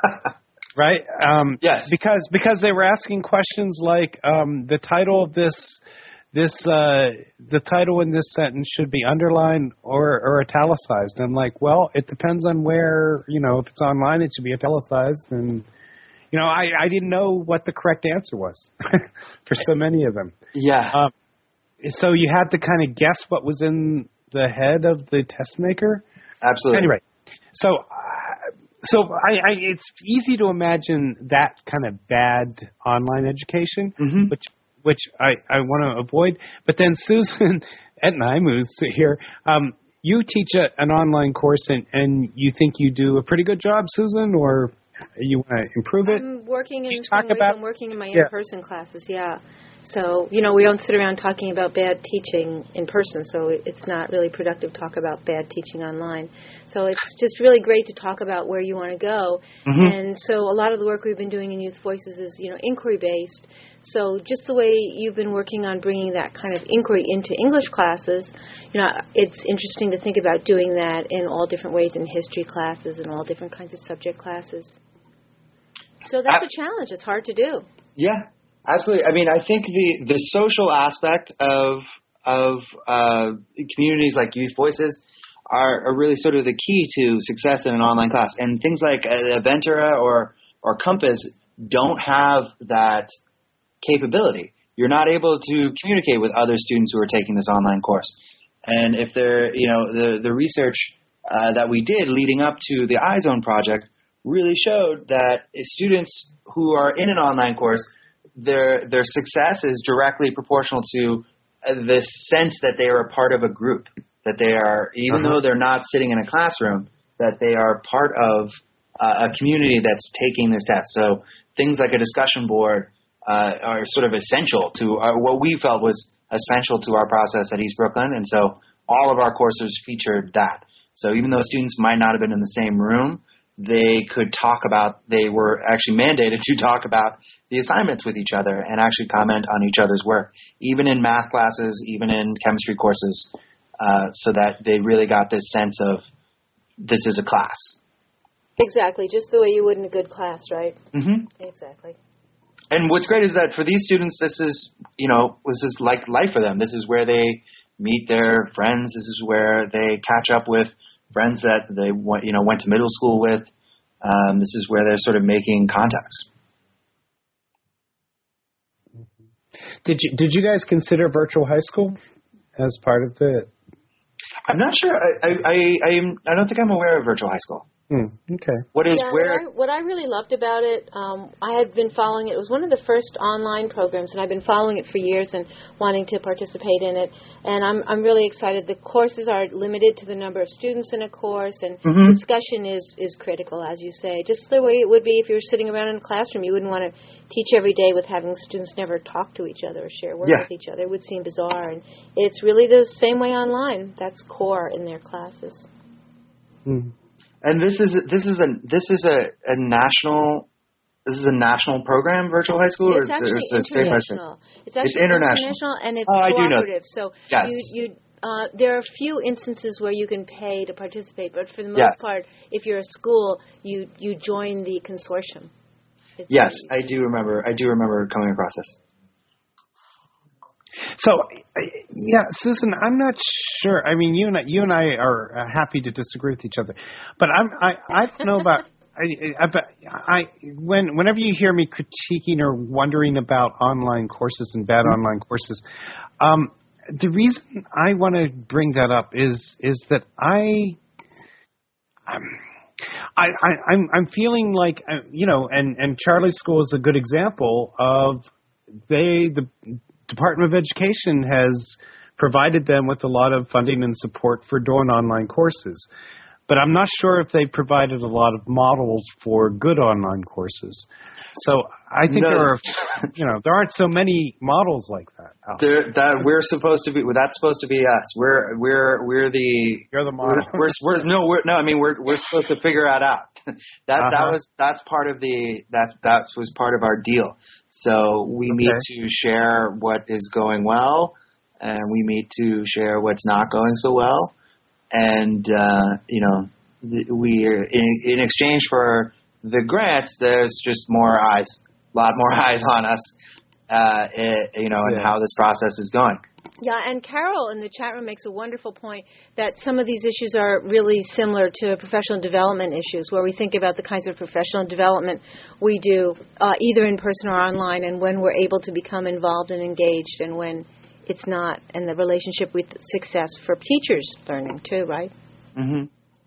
Right? Um, yes. Because because they were asking questions like um, the title of this this uh, the title in this sentence should be underlined or, or italicized. And I'm like, well, it depends on where, you know, if it's online, it should be italicized and. You know, I, I didn't know what the correct answer was for so many of them. Yeah. Um, so you had to kind of guess what was in the head of the test maker. Absolutely. Anyway, so uh, so I, I it's easy to imagine that kind of bad online education, mm-hmm. which which I, I want to avoid. But then Susan Etnaimu's here. Um, you teach a, an online course, and, and you think you do a pretty good job, Susan, or... You want to improve it? I'm working in talk some ways about, I'm working in my yeah. in-person classes, yeah. So, you know, we don't sit around talking about bad teaching in person, so it's not really productive to talk about bad teaching online. So it's just really great to talk about where you want to go. Mm-hmm. And so a lot of the work we've been doing in Youth Voices is, you know, inquiry-based. So just the way you've been working on bringing that kind of inquiry into English classes, you know, it's interesting to think about doing that in all different ways in history classes and all different kinds of subject classes. So that's a challenge. It's hard to do. Yeah. Absolutely. I mean, I think the, the social aspect of of uh, communities like Youth Voices are, are really sort of the key to success in an online class. And things like uh, Ventura or or Compass don't have that capability. You're not able to communicate with other students who are taking this online course. And if they're, you know, the the research uh, that we did leading up to the iZone project really showed that students who are in an online course, their their success is directly proportional to the sense that they are a part of a group, that they are, even uh-huh. though they're not sitting in a classroom, that they are part of uh, a community that's taking this test. So things like a discussion board uh, are sort of essential to our, what we felt was essential to our process at East Brooklyn, and so all of our courses featured that. So even though students might not have been in the same room, they could talk about, they were actually mandated to talk about the assignments with each other and actually comment on each other's work, even in math classes, even in chemistry courses, uh, so that they really got this sense of this is a class. Exactly, just the way you would in a good class, right? Mm-hmm. Exactly. And what's great is that for these students, this is, you know, this is like life for them. This is where they meet their friends. This is where they catch up with friends that they went, you know, went to middle school with. Um, this is where they're sort of making contacts. Did you did you guys consider virtual high school as part of the? I'm not sure. I I I, I, am, I don't think I'm aware of virtual high school. Hmm, okay. What is yeah, where? What I, what I really loved about it, um, I had been following it. It was one of the first online programs, and I've been following it for years and wanting to participate in it. And I'm I'm really excited. The courses are limited to the number of students in a course, and mm-hmm. discussion is, is critical, as you say. Just the way it would be if you were sitting around in a classroom. You wouldn't want to teach every day with having students never talk to each other or share work yeah. with each other. It would seem bizarre. And it's really the same way online. That's core in their classes. Mm-hmm. And this is this is a this is a, a national this is a national program, virtual high school, it's or actually it's, it's international. It's actually it's international. international and it's oh, cooperative. So yes. you you uh, there are a few instances where you can pay to participate, but for the most yes. part, if you're a school, you you join the consortium. It's yes, easy. I do remember. I do remember coming across this. So, yeah, Susan, I'm not sure. I mean, you and I, you and I are uh, happy to disagree with each other, but I'm, I I don't know about I, I, I when whenever you hear me critiquing or wondering about online courses and bad online courses, um, the reason I want to bring that up is is that I. Um, I, I, I'm I'm feeling like uh, you know, and, and Charlie's school is a good example of they the Department of Education has provided them with a lot of funding and support for doing online courses, but I'm not sure if they provided a lot of models for good online courses. So I think no. there are, you know, there aren't so many models like that. There, that we're supposed to be. Well, that's supposed to be us. We're we're we're the. You're the model. We're, we're, we're no we're no. I mean we're we're supposed to figure that out. that uh-huh. that was that's part of the that that was part of our deal. So we okay. meet to share what is going well, and we meet to share what's not going so well, and uh, you know we in, in exchange for the grants, there's just more eyes, a lot more eyes on us, uh, it, you know, and yeah. how this process is going. Yeah, and Carol in the chat room makes a wonderful point that some of these issues are really similar to professional development issues, where we think about the kinds of professional development we do uh, either in person or online, and when we're able to become involved and engaged, and when it's not, and the relationship with success for teachers learning too, right? Mm-hmm.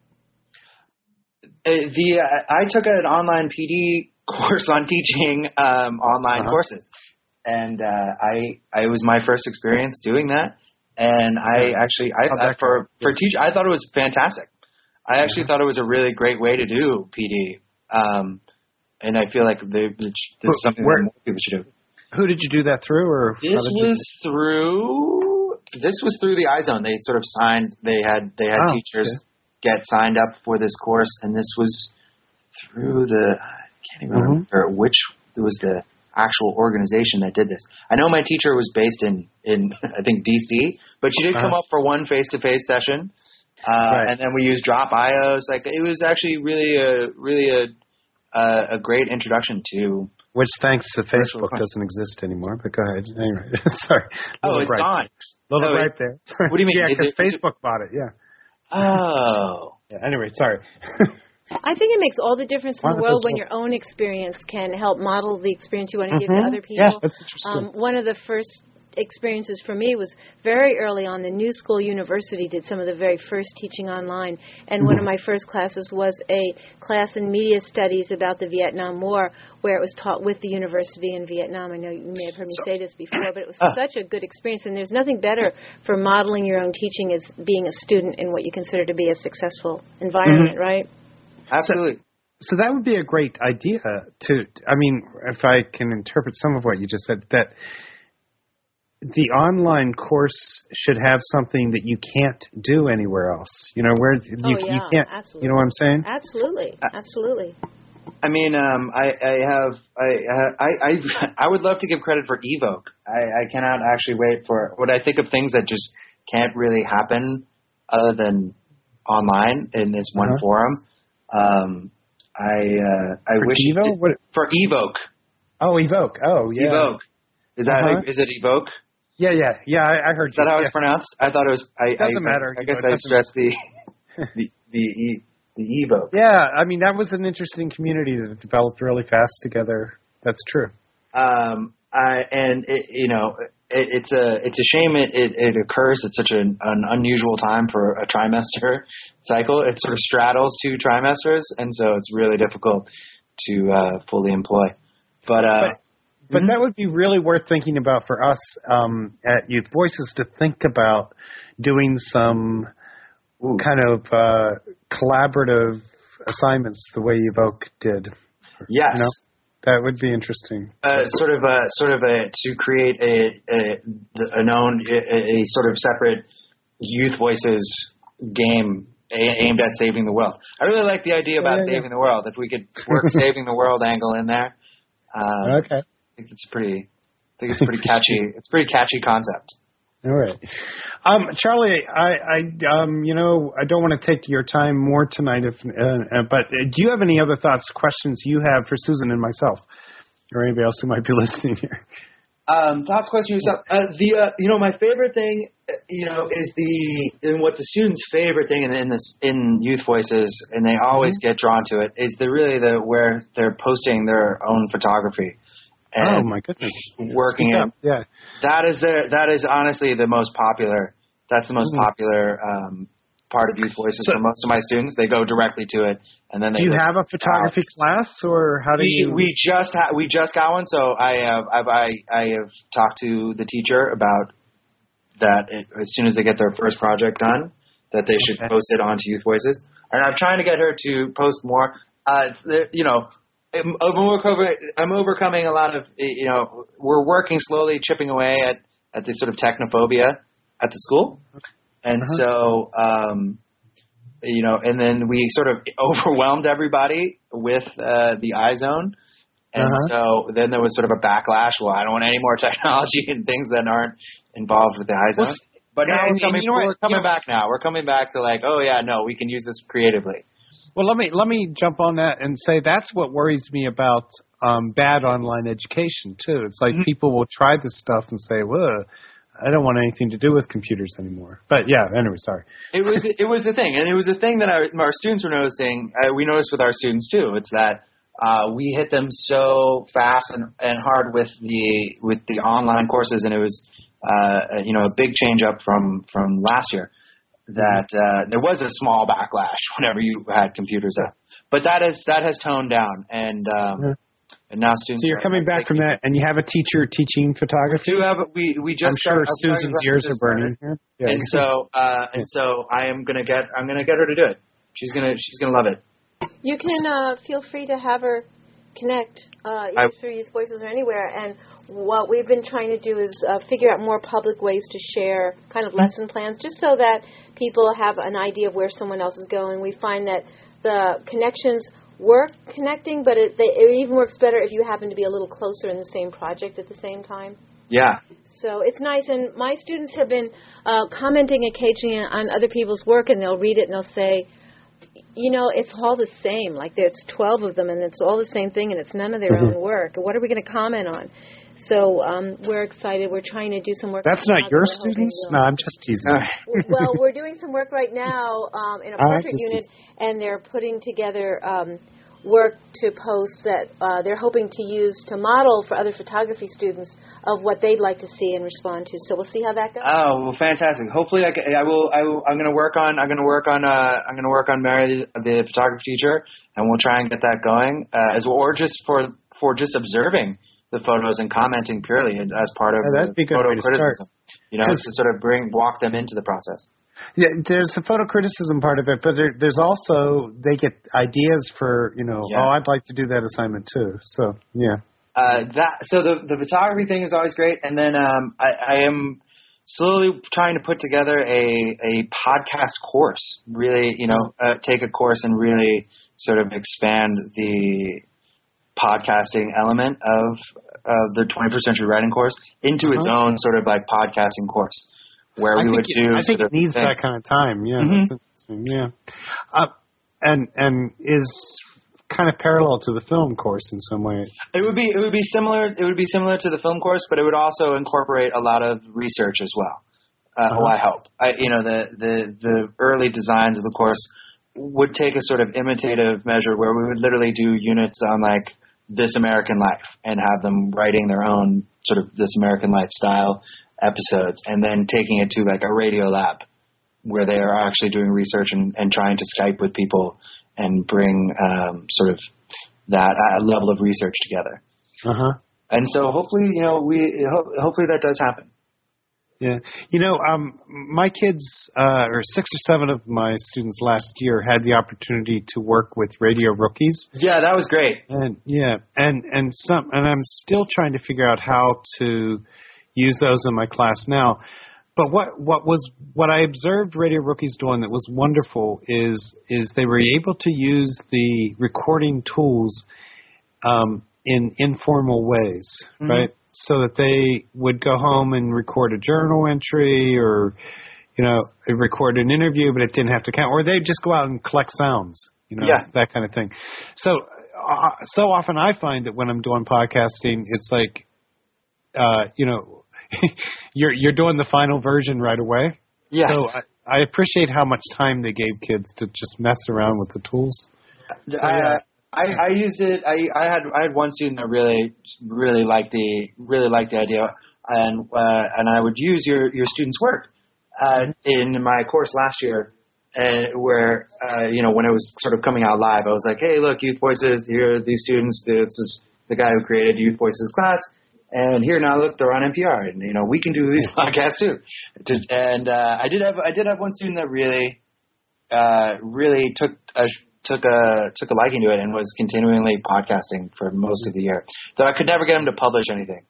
Uh, the uh, I took an online P D course on teaching um, online uh-huh. courses, and uh, I I it was my first experience doing that, and I actually I, I for for teach I thought it was fantastic. I actually uh-huh. thought it was a really great way to do P D, um, and I feel like they, this is something where, that more people should do. Who did you do that through, or this was you... through? This was through the iZone. They sort of signed. They had they had oh, teachers okay. get signed up for this course, and this was through the. I can't even mm-hmm. remember which it was the actual organization that did this. I know my teacher was based in in I think D C, but she did come uh-huh. up for one face to face session, uh, right. and then we used Drop I Os. Like it was actually really a really a a, a great introduction to. Which, thanks to Facebook, doesn't exist anymore. But go ahead. Anyway, sorry. Oh, it's right. gone. Little oh, right there. What do you mean? Yeah, because it, Facebook it, bought it. Yeah. Oh. Yeah, anyway, sorry. I think it makes all the difference in the world when your own experience can help model the experience you want to mm-hmm. give to other people. Yeah, that's interesting. Um, one of the first experiences for me was very early on. The New School University did some of the very first teaching online, and mm-hmm. one of my first classes was a class in media studies about the Vietnam War, where it was taught with the university in Vietnam. I know you may have heard me so, say this before, but it was uh, such a good experience, and there's nothing better for modeling your own teaching as being a student in what you consider to be a successful environment, mm-hmm. right? Absolutely. So, so that would be a great idea to, I mean, if I can interpret some of what you just said, that the online course should have something that you can't do anywhere else. You know, where you, oh, yeah, you can't, absolutely. You know what I'm saying? Absolutely, absolutely. I mean, um, I, I have, I, I, I, I would love to give credit for Evoke. I, I cannot actually wait for, when I think of things that just can't really happen other than online in this one uh-huh. forum, um, I, uh, I for wish Evo? It, what? for Evoke. Oh, Evoke. Oh, yeah. Evoke. Is that, uh-huh. is it Evoke? Yeah, yeah, yeah. I, I heard. Is that you. how yeah. it's pronounced? I thought it was. I, it doesn't I, matter. I, I guess know, I stressed the the the, e, the Evoke. Yeah, I mean that was an interesting community that developed really fast together. That's true. Um, I and it, you know, it, it's a it's a shame it, it, it occurs at such an, an unusual time for a trimester cycle. It sort of straddles two trimesters, and so it's really difficult to uh, fully employ. But. Uh, but But mm-hmm. that would be really worth thinking about for us um, at Youth Voices to think about doing some Ooh. kind of uh, collaborative assignments the way Evoke did. Yes. You know? That would be interesting. Uh, sort of a, sort of a, to create a, a, a known, a, a sort of separate Youth Voices game aimed at saving the world. I really like the idea about yeah, yeah, saving yeah. the world. If we could work a saving the world angle in there. Um, okay. I think it's pretty. I think it's pretty catchy. It's a pretty catchy concept. All right, um, Charlie. I, I, um, you know, I don't want to take your time more tonight. If, uh, uh, but uh, do you have any other thoughts, questions you have for Susan and myself, or anybody else who might be listening here? Um, thoughts, questions yourself. Uh, the, uh, you know, my favorite thing, you know, is the and what the students' favorite thing in, in this in Youth Voices, and they always mm-hmm. get drawn to it, is the really the where they're posting their own photography. And oh my goodness! Working in, yeah. That is the that is honestly the most popular. That's the most mm-hmm. popular um, part of Youth Voices so, for most of my students. They go directly to it, and then they. Do you have a photography out. class, or how do we, you? We just ha- we just got one, so I have I've, I I have talked to the teacher about that. It, as soon as they get their first project done, that they should okay. post it onto Youth Voices, and I'm trying to get her to post more. Uh, you know. I'm, overcoming, I'm overcoming a lot of, you know, we're working slowly, chipping away at, at this sort of technophobia at the school. And uh-huh. so, um, you know, and then we sort of overwhelmed everybody with uh, the iZone. And uh-huh. so then there was sort of a backlash. Well, I don't want any more technology and things that aren't involved with the iZone. Well, but now and, we're coming, you know we're coming you know, back now. We're coming back to like, oh, yeah, no, we can use this creatively. Well, let me let me jump on that and say that's what worries me about um, bad online education too. It's like mm-hmm. people will try this stuff and say, "Well, I don't want anything to do with computers anymore." But yeah, anyway, sorry. It was it was the thing, and it was the thing that our, our students were noticing. Uh, we noticed with our students too. It's that uh, we hit them so fast and, and hard with the with the online courses, and it was uh, you know a big change up from from last year. That uh, there was a small backlash whenever you had computers up, but that is that has toned down, and um, yeah. and now students. So you're coming back from that, and you have a teacher teaching photography. We do have we we just. I'm sure Susan's ears are burning. Yeah. And so uh, and so I am gonna get I'm gonna get her to do it. She's gonna she's gonna love it. You can uh, feel free to have her connect uh, either I, through Youth Voices or anywhere. And what we've been trying to do is uh, figure out more public ways to share kind of lesson plans, just so that people have an idea of where someone else is going. We find that the connections work connecting, but it, they, it even works better if you happen to be a little closer in the same project at the same time. Yeah. So it's nice, and my students have been uh, commenting occasionally on other people's work, and they'll read it and they'll say, you know, it's all the same. Like there's twelve of them, and it's all the same thing, and it's none of their mm-hmm. own work. What are we going to comment on? So um, we're excited. We're trying to do some work. That's not your students? No, I'm just teasing. Well, we're doing some work right now um, in a portrait unit, and they're putting together um, work to post that uh, they're hoping to use to model for other photography students of what they'd like to see and respond to. So we'll see how that goes. Oh, well, fantastic! Hopefully, I, can, I will. I will. I'm going to work on. I'm going to work on. Uh, I'm going to work on Mary, the, the photography teacher, and we'll try and get that going uh, as well, or just for for just observing the photos and commenting purely as part of yeah, that'd be the a good photo way to criticism. Start. You know, to sort of bring walk them into the process. Yeah, there's the photo criticism part of it, but there, there's also they get ideas for, you know, yeah. oh, I'd like to do that assignment too. So yeah. Uh, that so the the photography thing is always great, and then um, I, I am slowly trying to put together a a podcast course. Really, you know, uh, take a course and really sort of expand the podcasting element of uh, the twenty-first century writing course into uh-huh. its own sort of like podcasting course, where I we would it, do. I think sort it needs things. that kind of time. Yeah, mm-hmm. that's interesting. Yeah, uh, and and is kind of parallel to the film course in some way. It would be it would be similar. It would be similar to the film course, but it would also incorporate a lot of research as well. Uh, uh-huh. Well, I hope. I, you know, the the the early designs of the course would take a sort of imitative measure where we would literally do units on like This American Life and have them writing their own sort of This American Life style episodes, and then taking it to like a radio lab where they are actually doing research and, and trying to Skype with people and bring um, sort of that uh, level of research together. Uh-huh. And so hopefully, you know, we ho- hopefully that does happen. Yeah. You know, um, my kids, uh, or six or seven of my students last year had the opportunity to work with Radio Rookies. Yeah, that was great. And yeah, and and some, and I'm still trying to figure out how to use those in my class now. But what what was what I observed Radio Rookies doing that was wonderful is is they were able to use the recording tools um, in informal ways, mm-hmm. right? So that they would go home and record a journal entry, or you know, record an interview, but it didn't have to count, or they'd just go out and collect sounds, you know, yeah. that kind of thing. So uh, so often I find that when I'm doing podcasting, it's like, uh, you know, you're you're doing the final version right away. Yes. So I, I appreciate how much time they gave kids to just mess around with the tools. So, yeah. I, I used it. I, I had I had one student that really really liked the really liked the idea, and uh, and I would use your, your students' work uh, in my course last year, and where uh, you know when it was sort of coming out live, I was like, hey, look, Youth Voices, here are these students. This is the guy who created Youth Voices class, and here now look, they're on N P R, and you know we can do these podcasts too. And uh, I did have I did have one student that really uh, really took a took a took a liking to it and was continually podcasting for most of the year. Though I could never get him to publish anything.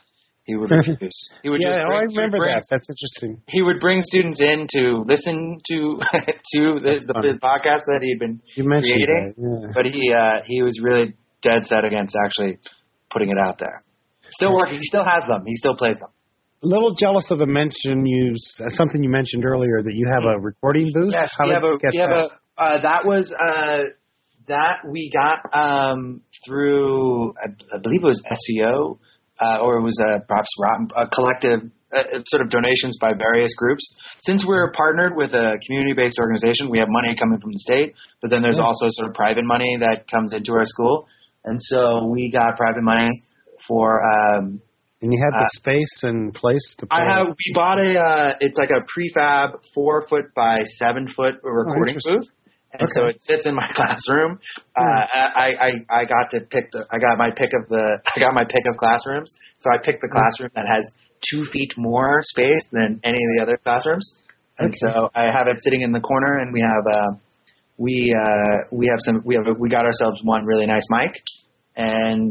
He would refuse. He would yeah, just bring, oh, I remember bring, that. That's interesting. He would bring students in to listen to to the, the, the podcast that he'd been you mentioned creating. That, yeah. But he uh, he was really dead set against actually putting it out there. Still working. He still has them. He still plays them. A little jealous of a mention you something you mentioned earlier that you have a recording booth. Yes, How we have a we have a. Uh, that was uh, that we got um, through, I, I believe it was S E O, uh, or it was uh, perhaps a collective uh, sort of donations by various groups. Since we're partnered with a community-based organization, we have money coming from the state, but then there's yeah. also sort of private money that comes into our school, and so we got private money for. Um, and you have the uh, space and place to. Play. I have. We bought a. Uh, it's like a prefab four foot by seven foot recording oh, booth. And okay. so it sits in my classroom. Uh, I, I, I got to pick the, I got my pick of the, I got my pick of classrooms. So I picked the classroom that has two feet more space than any of the other classrooms. And okay. so I have it sitting in the corner, and we have, uh, we, uh, we have some, we have, we got ourselves one really nice mic, and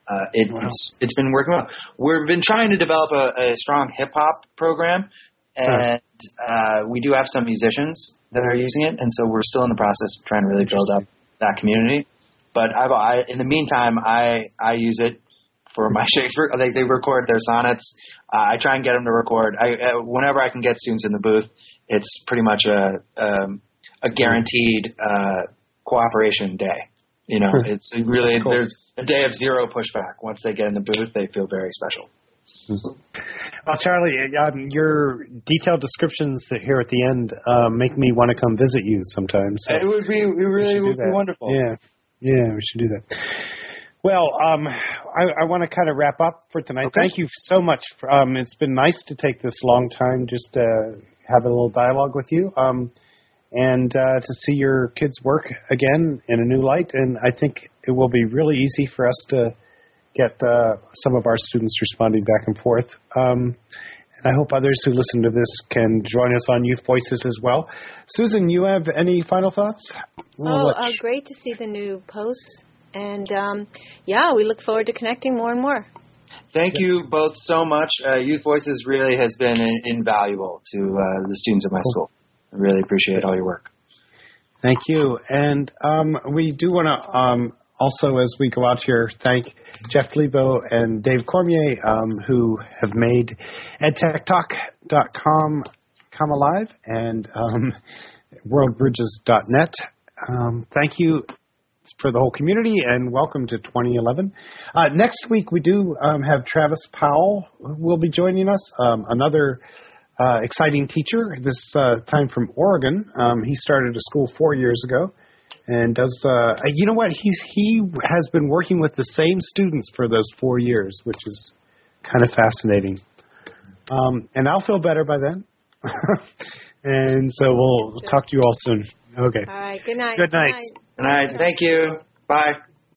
uh, it, wow. it's it's been working well. We've been trying to develop a, a strong hip hop program, and uh, we do have some musicians that are using it, and so we're still in the process of trying to really build up that community. But I've, I, in the meantime, I I use it for my Shakespeare. They they record their sonnets. Uh, I try and get them to record. I uh, whenever I can get students in the booth, it's pretty much a um, a guaranteed uh, cooperation day. You know, it's really cool. There's a day of zero pushback. Once they get in the booth, they feel very special. Mm-hmm. Well, Charlie, um, your detailed descriptions here at the end uh, make me want to come visit you sometime. So it would be, it really would be wonderful. Yeah, yeah, we should do that. Well, um, I, I want to kind of wrap up for tonight. Okay. Thank you so much. For, um, it's been nice to take this long time just to have a little dialogue with you. Um, and uh, to see your kids work again in a new light. And I think it will be really easy for us to get uh, some of our students responding back and forth. Um, and I hope others who listen to this can join us on Youth Voices as well. Susan, you have any final thoughts? We'll oh, uh, great to see the new posts. And, um, yeah, we look forward to connecting more and more. Thank you both so much. Uh, Youth Voices really has been in, invaluable to uh, the students at my school. I really appreciate all your work. Thank you. And um, we do want to um, also, as we go out here, thank Jeff Lebo and Dave Cormier, um, who have made edtech talk dot com come alive and um, world bridges dot net. Um, thank you for the whole community, and welcome to twenty eleven. Uh, next week, we do um, have Travis Powell who will be joining us, um, another Uh, exciting teacher, this uh, time from Oregon. Um, he started a school four years ago and does, uh, you know what, he's he has been working with the same students for those four years, which is kind of fascinating. Um, and I'll feel better by then. And so we'll sure. talk to you all soon. Okay. All right. Good night. Good night. Good night. Good night. Thank you. Bye.